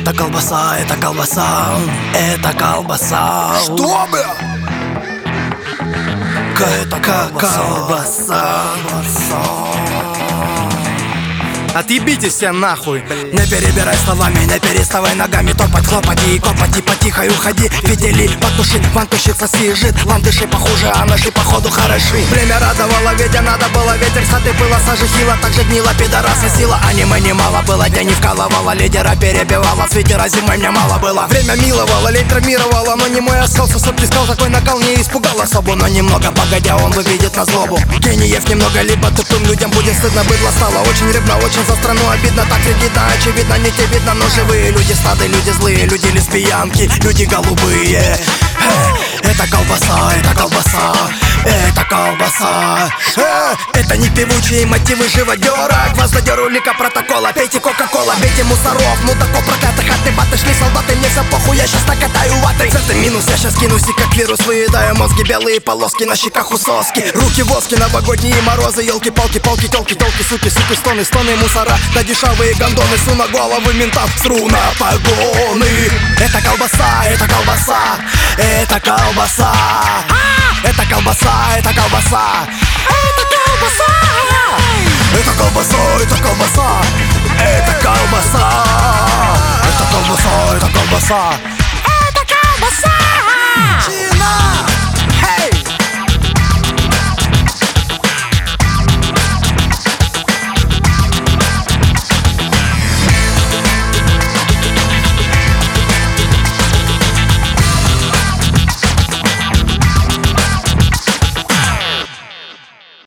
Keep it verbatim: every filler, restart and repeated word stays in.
Это колбаса, это колбаса, это колбаса. Что, бля? Это колбаса. Отъебитесь все нахуй. Не перебирай словами, не переставай ногами. Топать, хлопать и копать, и потихо уходи. Видели, потушить, вантущица съезжит. Ландыши похуже, а наши походу хороши. Время радовало, ведь надо было. Ветер с хаты было, сажи хила. Так же гнила, пидораса сила. Аниме немало было, дня не вкалывала. Лидера перебивала, с ветера зимой мне мало было. Время миловало, лень травмировало. Но не мой остался, сопки скал. Такой накал не испугал особо. Но немного погодя, он выглядит на злобу. Гениев немного, либо тупым людям будет стыдно. Быдло стало очень рыбно, очень за страну обидно. Так кредитно, очевидно, не те видно. Но живые люди стады, люди злые, люди лесбиянки, люди голубые. Это колбаса, это колбаса, это колбаса. Это не певучие мотивы живодера. Гвоздодеру лика протокола. Пейте кока-кола, бейте мусоров. Ну тако прокаты, хаты, баты, шли солдаты. Мне все похуй, я щас накатаю ватой. Это минус, я щас кинусь и как вирус выедаю мозги. Белые полоски на щеках у соски. Руки воски, новогодние морозы. Елки-палки, палки, телки, телки, суки, суки, стоны, стоны, мусора. Да дешевые гондоны, су на головы ментам, сру на погоны. Это колбаса, это колбаса, это колбаса. Это колбаса, это колбаса, это колбаса. Это колбаса, это колбаса, это колбаса. Это колбаса, это колбаса, это колбаса.